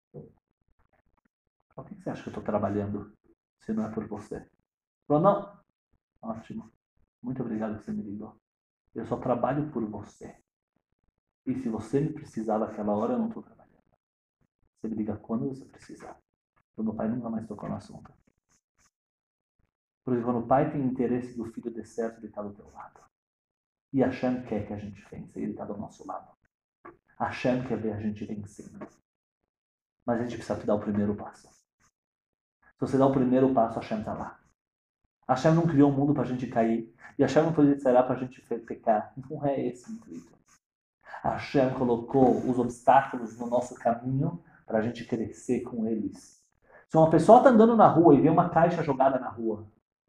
por que você acha que eu estou trabalhando se não é por você? Falou, não. Ótimo. Muito obrigado que você me ligou. Eu só trabalho por você. E se você me precisar daquela hora, eu não estou trabalhando. Você me liga quando você precisar. O meu pai nunca mais tocou no assunto. Porque quando o pai tem interesse do filho dê certo, ele está do teu lado. E Hashem quer que a gente vença, e ele está do nosso lado. Hashem quer ver a gente vencendo. Mas a gente precisa dar o primeiro passo. Se você dá o primeiro passo, Hashem está lá. Hashem não criou o mundo para a gente cair. E Hashem não foi será para a gente pecar. Não é esse o intuito. Hashem colocou os obstáculos no nosso caminho para a gente crescer com eles. Se uma pessoa está andando na rua e vê uma caixa jogada na rua,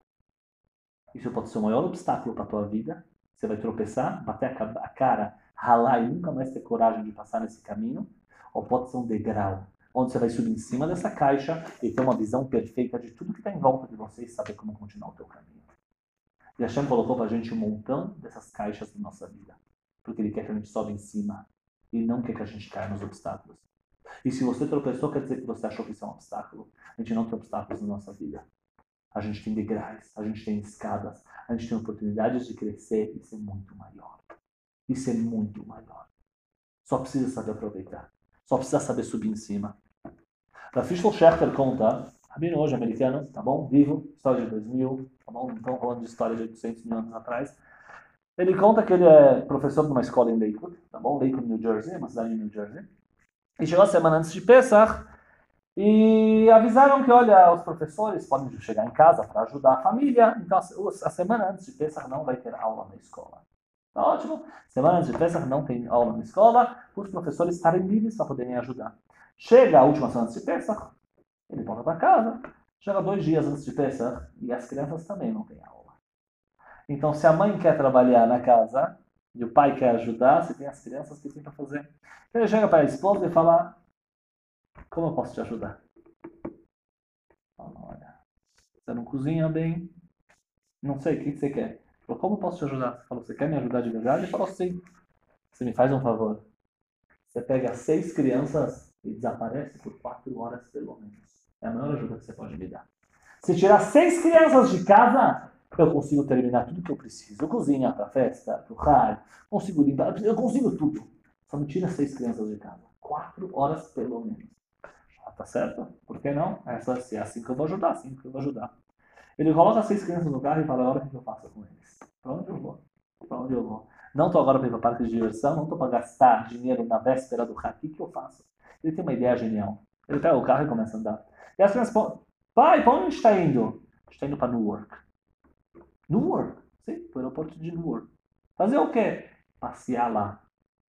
isso pode ser o maior obstáculo para a tua vida. Você vai tropeçar, bater a cara, ralar e nunca mais ter coragem de passar nesse caminho. Ou pode ser um degrau, onde você vai subir em cima dessa caixa e ter uma visão perfeita de tudo que está em volta de você e saber como continuar o teu caminho. E Hashem colocou para a gente um montão dessas caixas na nossa vida. Porque Ele quer que a gente sobe em cima e não quer que a gente caia nos obstáculos. E se você tropeçou, quer dizer que você achou que isso é um obstáculo. A gente não tem obstáculos na nossa vida. A gente tem degraus, a gente tem escadas, a gente tem oportunidades de crescer e ser muito maior. E ser muito maior. Só precisa saber aproveitar. Só precisa saber subir em cima. Rav Shlomo Schachter conta, rabino hoje americano, tá bom? Vivo, história de dois mil, tá bom? Não estamos falando de história de oitocentos mil anos atrás. Ele conta que ele é professor de uma escola em Lakewood, tá bom? Lakewood, New Jersey, uma cidade em New Jersey. E chegou a semana antes de Pesach e avisaram que, olha, os professores podem chegar em casa para ajudar a família. Então, a semana antes de Pesach não vai ter aula na escola. Tá ótimo? Semana antes de Pesach não tem aula na escola, os professores estarem livres para poderem ajudar. Chega a última semana antes de Pesach, ele volta para casa. Chega dois dias antes de Pesach e as crianças também não têm aula. Então, se a mãe quer trabalhar na casa e o pai quer ajudar, você tem as crianças que tem para fazer. Então, ele chega para a esposa e fala, como eu posso te ajudar? Fala, olha, você não cozinha bem, não sei, o que você quer? Falou, como eu posso te ajudar? Você falou, você quer me ajudar de verdade? Ele falou, sim. Você me faz um favor. Você pega seis crianças e desaparece por quatro horas pelo menos. É a maior ajuda que você pode me dar. Se tirar seis crianças de casa, eu consigo terminar tudo que eu preciso. Eu cozinho para a festa, para o rádio, consigo limpar, eu consigo tudo. Só me tira seis crianças de casa. Quatro horas pelo menos. Ah, tá certo? Por que não? É só assim, é assim que eu vou ajudar, assim que eu vou ajudar. Ele coloca seis crianças no carro e fala, a hora que eu faço com eles? Para onde eu vou? Para onde eu vou? Não estou agora para ir para parque de diversão, não estou para gastar dinheiro na véspera do Hak. O que, que eu faço? Ele tem uma ideia genial. Ele pega o carro e começa a andar. E as crianças falam, pai, para onde a gente está indo? A gente está indo para Newark. Newark? Sim, para o aeroporto de Newark. Fazer o quê? Passear lá.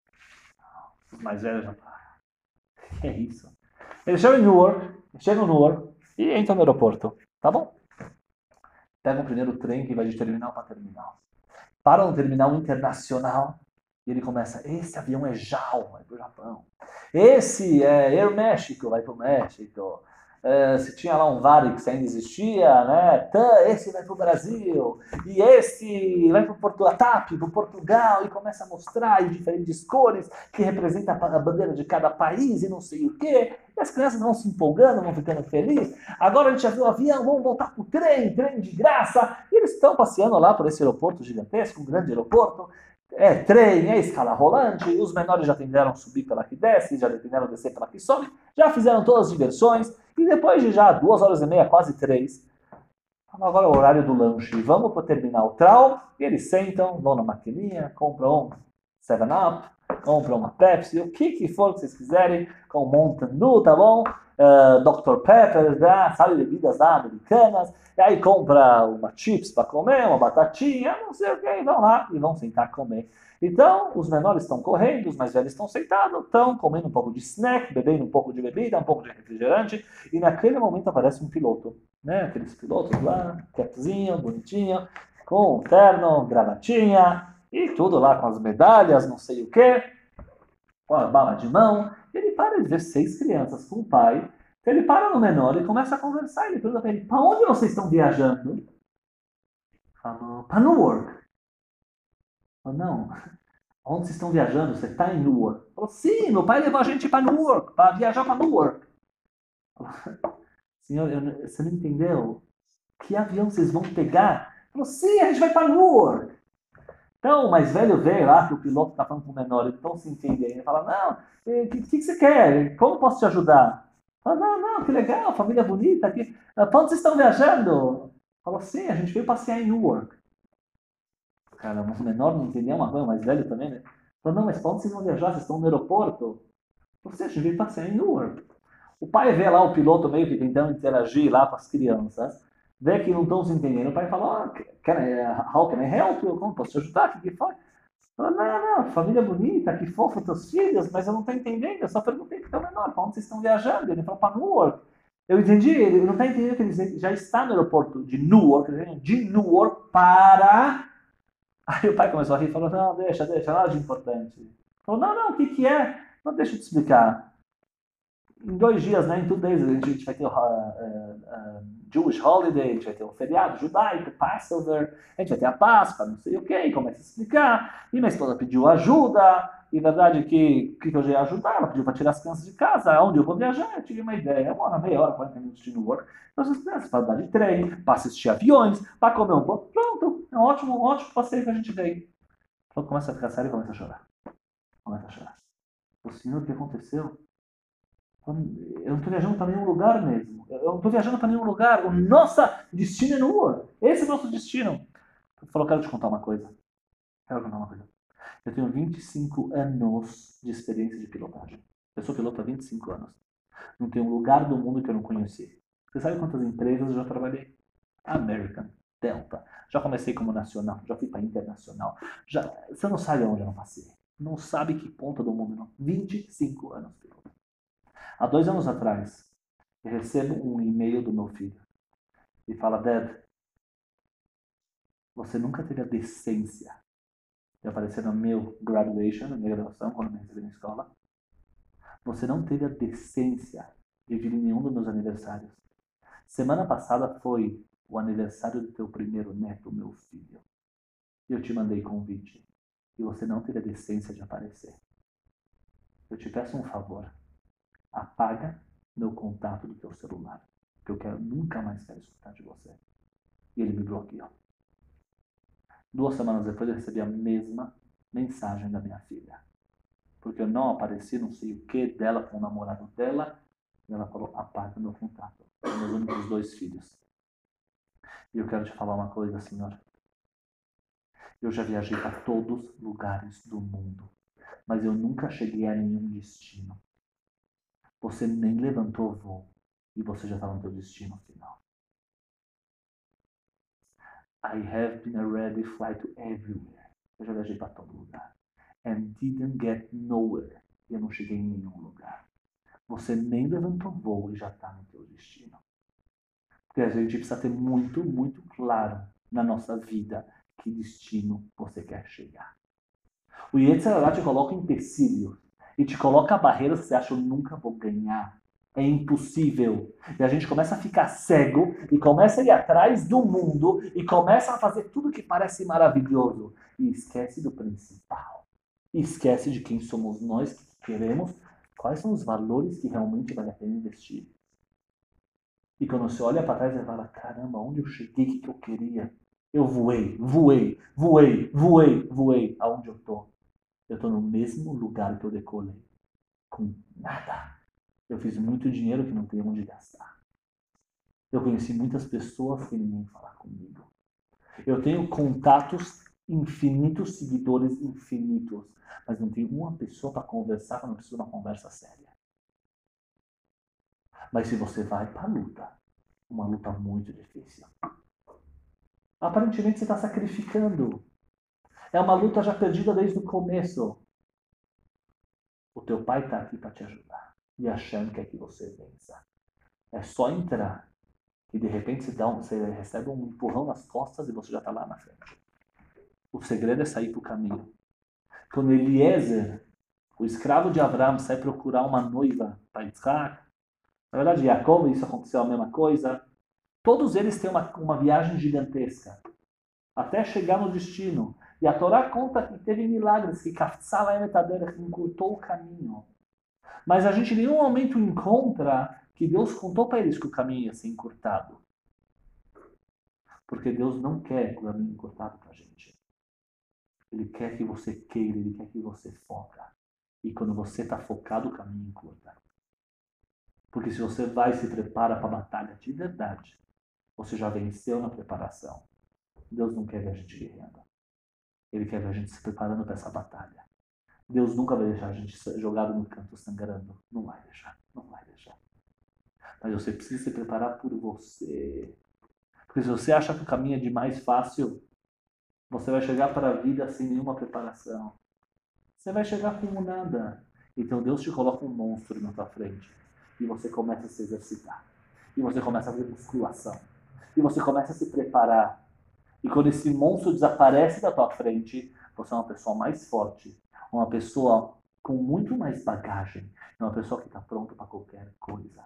Os mais velhos já falam, que é isso? Eles chegam em Newark, chegam em Newark e entram no aeroporto. Tá bom? Pegam o primeiro trem que vai de terminal para terminal. Param no terminal internacional e ele começa, esse avião é J A L, vai para o Japão. Esse é Air México, vai para o México. Uh, se tinha lá um Varig que ainda existia, né? Esse vai para o Brasil, e esse vai para o Portugal, TAP, para Portugal, e começa a mostrar em diferentes cores que representa a bandeira de cada país e não sei o quê. E as crianças vão se empolgando, vão ficando felizes. Agora a gente já viu o avião, vamos voltar para o trem, trem de graça. E eles estão passeando lá por esse aeroporto gigantesco, um grande aeroporto. É trem, é escala rolante, os menores já tenderam subir pela que desce, já tenderam descer pela que sobe, já fizeram todas as diversões, e depois de já duas horas e meia, quase três, agora é o horário do lanche, vamos para o terminal Trau, e eles sentam, vão na maquininha, compram um seven up, compram uma Pepsi, o que, que for que vocês quiserem, com Mountain Dew, tá bom? Uh, doutor Pepper, né? Sabe, bebidas lá, americanas, e aí compra uma chips para comer, uma batatinha, não sei o que, e vão lá e vão sentar comer. Então, os menores estão correndo, os mais velhos estão sentados, estão comendo um pouco de snack, bebendo um pouco de bebida, um pouco de refrigerante, e naquele momento aparece um piloto, né? Aqueles pilotos lá, quietinho, bonitinho, com um terno, gravatinha, e tudo lá com as medalhas, não sei o que, com a bala de mão. Ele para de ver seis crianças com o pai. Ele para no menor e começa a conversar. Ele pergunta para ele, para onde vocês estão viajando? Falou, para Newark. Falou, não, onde vocês estão viajando? Você está em Newark. Falou, sim, meu pai levou a gente para Newark, para viajar para Newark. Falou, senhor, eu, você não entendeu? Que avião vocês vão pegar? Falou, sim, a gente vai para Newark. Então, o mais velho vê lá que o piloto está falando com o menor, eles estão se entendendo. Ele fala, não, o que, que, que você quer? Como posso te ajudar? Fala, não, não, que legal, família bonita aqui. Para onde vocês estão viajando? Falou, sim, a gente veio passear em Newark. Cara, o menor não entendeu uma coisa, o mais velho também, né? Falou, não, mas para onde vocês vão viajar? Vocês estão no aeroporto? Falou, sim, a gente veio passear em Newark. O pai vê lá o piloto meio que tentando interagir lá com as crianças, vê que não estão se entendendo. O pai fala, oh, can I, how can I help you? Como posso te ajudar? O que, que foi? Fala, não, não, família bonita, que fofo teus filhos, mas eu não estou entendendo, eu só perguntei para o menor, para onde vocês estão viajando? Ele falou, para Newark. Eu entendi, ele não está entendendo que ele já está no aeroporto de Newark, de Newark para... Aí o pai começou a rir e falou, não, deixa, deixa, nada de importante. Ele falou, não, não, o que, que é? Não, deixa eu te explicar. Em dois dias, né, em two days, a gente vai ter o uh, uh, Jewish Holiday, a gente vai ter o feriado judaico, Passover, a gente vai ter a Páscoa, não sei o que, e começa a explicar. E minha esposa pediu ajuda, e na verdade, que, que eu já ia ajudar, ela pediu para tirar as crianças de casa, onde eu vou viajar, eu tive uma ideia, eu moro meia hora, quarenta minutos de Newark, então as crianças para andar de trem, para assistir aviões, para comer um pouco, pronto, é um ótimo, um ótimo passeio que a gente veio. Então começa a ficar sério e começa a chorar. Começa a chorar. O senhor, o que aconteceu? Eu não estou viajando para nenhum lugar mesmo. Eu não estou viajando para nenhum lugar. O nosso destino é Newark. Esse é o nosso destino. Ele falou, quero te contar uma coisa. Quero contar uma coisa. Eu tenho vinte e cinco anos de experiência de pilotagem. Eu sou piloto há vinte e cinco anos. Não tem um lugar do mundo que eu não conheci. Você sabe quantas empresas eu já trabalhei? American, Delta. Já comecei como nacional, já fui para internacional. Já... Você não sabe onde eu não passei. Não sabe que ponta do mundo não. vinte e cinco anos piloto. Há dois anos atrás, eu recebo um e-mail do meu filho e fala, Dad, você nunca teve a decência de aparecer no meu graduation, na minha graduação, quando eu me recebi na escola. Você não teve a decência de vir em nenhum dos meus aniversários. Semana passada foi o aniversário do teu primeiro neto, meu filho. Eu te mandei convite e você não teve a decência de aparecer. Eu te peço um favor. Apaga meu contato do teu celular, que eu quero, nunca mais quero escutar de você. E ele me bloqueou. Duas semanas depois eu recebi a mesma mensagem da minha filha, porque eu não apareci, não sei o que, dela com o namorado dela, e ela falou, apaga meu contato. São meus únicos dois filhos. E eu quero te falar uma coisa, senhor. Eu já viajei para todos os lugares do mundo, mas eu nunca cheguei a nenhum destino. Você nem levantou voo e você já está no seu destino final. I have been already fly to everywhere. Eu já viajei para todo lugar. And didn't get nowhere. E eu não cheguei em nenhum lugar. Você nem levantou voo e já está no seu destino. Porque a gente precisa ter muito, muito claro na nossa vida que destino você quer chegar. O Yetzer Hara te coloca empecilhos e te coloca barreiras que você acha eu nunca vou ganhar. É impossível. E a gente começa a ficar cego e começa a ir atrás do mundo e começa a fazer tudo que parece maravilhoso. E esquece do principal. E esquece de quem somos nós, que queremos, quais são os valores que realmente vale a pena investir. E quando você olha para trás e fala, caramba, onde eu cheguei, o que, que eu queria? Eu voei, voei, voei, voei, voei. Aonde eu tô? Eu tô no mesmo lugar que eu decolei. Com nada. Eu fiz muito dinheiro que não tenho onde gastar. Eu conheci muitas pessoas que ninguém fala comigo. Eu tenho contatos infinitos, seguidores infinitos. Mas não tenho uma pessoa para conversar quando eu preciso de uma conversa séria. Mas se você vai para a luta, uma luta muito difícil. Aparentemente você está sacrificando. É uma luta já perdida desde o começo. O teu pai está aqui para te ajudar. E Hashem quer que você vença. É só entrar. E de repente você, dá um, você recebe um empurrão nas costas e você já está lá na frente. O segredo é sair para o caminho. Quando Eliezer, o escravo de Abraão, sai procurar uma noiva para Isaac, na verdade, Jacob, isso aconteceu a mesma coisa. Todos eles têm uma, uma viagem gigantesca. Até chegar no destino. E a Torá conta que teve milagres, que Kaftsala Emetader encurtou o caminho. Mas a gente em nenhum momento encontra que Deus contou para eles que o caminho ia ser encurtado. Porque Deus não quer o caminho encurtado para a gente. Ele quer que você queira, Ele quer que você foca. E quando você está focado, o caminho encurta. Porque se você vai e se prepara para a batalha de verdade, você já venceu na preparação. Deus não quer ver a gente guerreando. Ele quer ver a gente se preparando para essa batalha. Deus nunca vai deixar a gente jogado no canto sangrando. Não vai deixar. Não vai deixar. Mas você precisa se preparar por você. Porque se você achar que o caminho é de mais fácil, você vai chegar para a vida sem nenhuma preparação. Você vai chegar como nada. Então Deus te coloca um monstro na tua frente. E você começa a se exercitar. E você começa a fazer musculação. E você começa a se preparar. E quando esse monstro desaparece da tua frente, você é uma pessoa mais forte. Uma pessoa com muito mais bagagem. Uma pessoa que está pronta para qualquer coisa.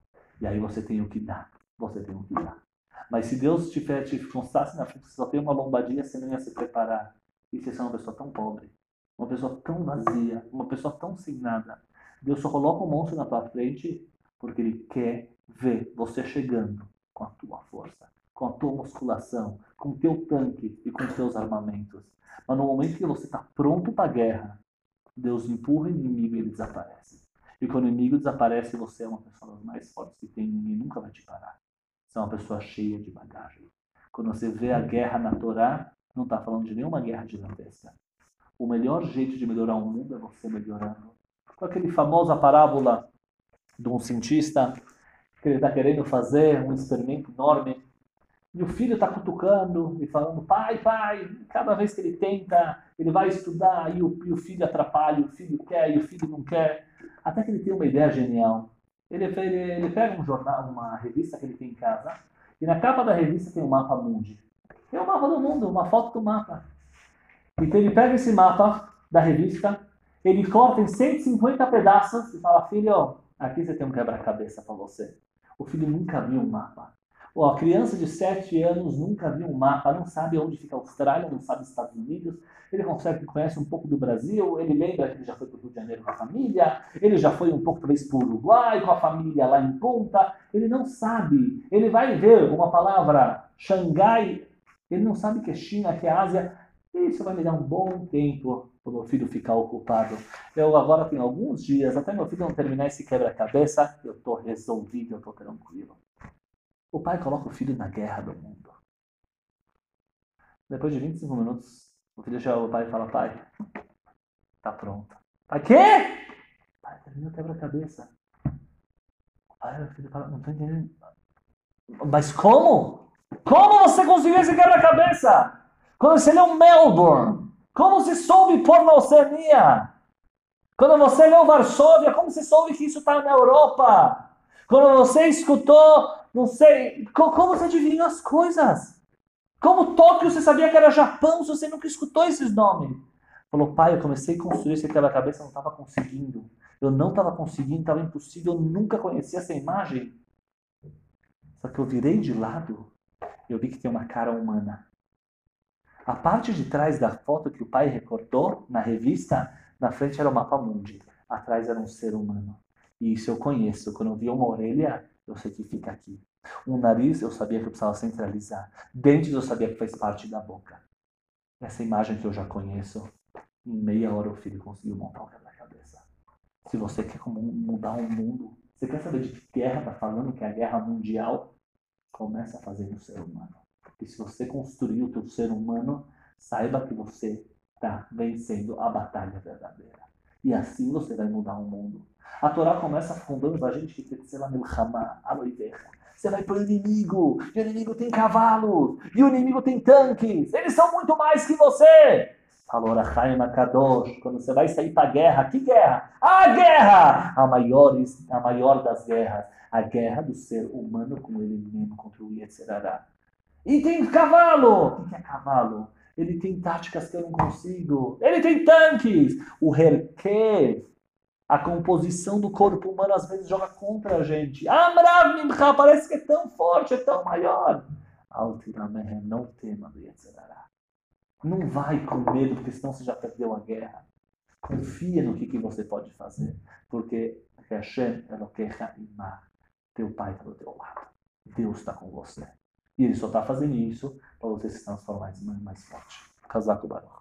E aí você tem o que dar. Você tem o que dar. Mas se Deus te, te constasse na frente, você só tem uma lombadinha, você não ia se preparar. E você é uma pessoa tão pobre. Uma pessoa tão vazia. Uma pessoa tão sem nada. Deus só coloca um monstro na tua frente porque Ele quer ver você chegando com a tua força, com a tua musculação, com o teu tanque e com os teus armamentos. Mas no momento que você está pronto para a guerra, Deus empurra o inimigo e ele desaparece. E quando o inimigo desaparece, você é uma pessoa das mais fortes que tem, ninguém nunca vai te parar. Você é uma pessoa cheia de bagagem. Quando você vê a guerra na Torá, não está falando de nenhuma guerra gigantesca. O melhor jeito de melhorar o mundo é você melhorando. Com aquele famosa parábola de um cientista que ele está querendo fazer um experimento enorme e o filho está cutucando e falando, pai, pai, cada vez que ele tenta, ele vai estudar e o, e o filho atrapalha, o filho quer e o filho não quer, até que ele tem uma ideia genial. Ele, ele, ele pega um jornal, uma revista que ele tem em casa e na capa da revista tem um mapa mundi. Tem um mapa do mundo, uma foto do mapa. Então ele pega esse mapa da revista, ele corta em cento e cinquenta pedaços e fala, filho, aqui você tem um quebra-cabeça para você. O filho nunca viu um mapa. Ou a criança de sete anos nunca viu um mapa, não sabe onde fica a Austrália, não sabe os Estados Unidos, ele consegue, conhece um pouco do Brasil, ele lembra que ele já foi para o Rio de Janeiro com a família, ele já foi um pouco talvez para o Uruguai com a família lá em Punta, ele não sabe, ele vai ver uma palavra, Xangai, ele não sabe que é China, que é Ásia, isso vai me dar um bom tempo para o meu filho ficar ocupado. Eu agora tenho alguns dias, até meu filho não terminar esse quebra-cabeça, eu estou resolvido, eu estou tranquilo. O pai coloca o filho na guerra do mundo. Depois de vinte e cinco minutos, O filho chega ao pai e fala, pai, tá pronto. Pai, quê? Pai, termina o quebra-cabeça. Pai, o filho fala, não tô entendendo. Mas como? Como você conseguiu esse quebra-cabeça? Quando você leu Melbourne, como se soube pôr na Oceania? Quando você leu Varsóvia, como se soube que isso está na Europa? Quando você escutou, não sei, como você adivinhou as coisas? Como Tóquio você sabia que era Japão se você nunca escutou esses nomes? Falou, pai, eu comecei a construir esse quebra-cabeça, eu não estava conseguindo. Eu não estava conseguindo, estava impossível, eu nunca conheci essa imagem. Só que eu virei de lado, eu vi que tem uma cara humana. A parte de trás da foto que o pai recortou na revista, na frente era o mapa mundi, atrás era um ser humano. E isso eu conheço. Quando eu vi uma orelha, eu sei que fica aqui. Um nariz, eu sabia que eu precisava centralizar. Dentes, eu sabia que faz parte da boca. Essa imagem que eu já conheço, em meia hora o filho conseguiu montar o quebra-cabeça. Se você quer mudar o mundo, você quer saber de que guerra está falando, que é a guerra mundial, começa a fazer no ser humano. Porque se você construir o teu ser humano, saiba que você está vencendo a batalha verdadeira. E assim você vai mudar o mundo. A Torá começa fundando a gente que tem milchama, aloivecha. Você vai para o inimigo, e o inimigo tem cavalos, e o inimigo tem tanques. Eles são muito mais que você. Falou Rachaim Kadosh, quando você vai sair para a guerra, que guerra? A guerra! A maior, a maior das guerras. A guerra do ser humano com ele mesmo, contra o Yetzirará. E tem cavalo! O que é cavalo? Ele tem táticas que eu não consigo. Ele tem tanques! O Herkev, a composição do corpo humano, às vezes joga contra a gente. Amrav Mincha, parece que é tão forte, é tão maior. Altiramehem, não tema do Yetzirará. Não vai com medo, porque senão você já perdeu a guerra. Confia no que, que você pode fazer. Porque Hashem Elokecha Imach. Teu pai está do teu lado. Deus está com você. E ele só está fazendo isso para você se transformar em mais forte. Casaco Baruch.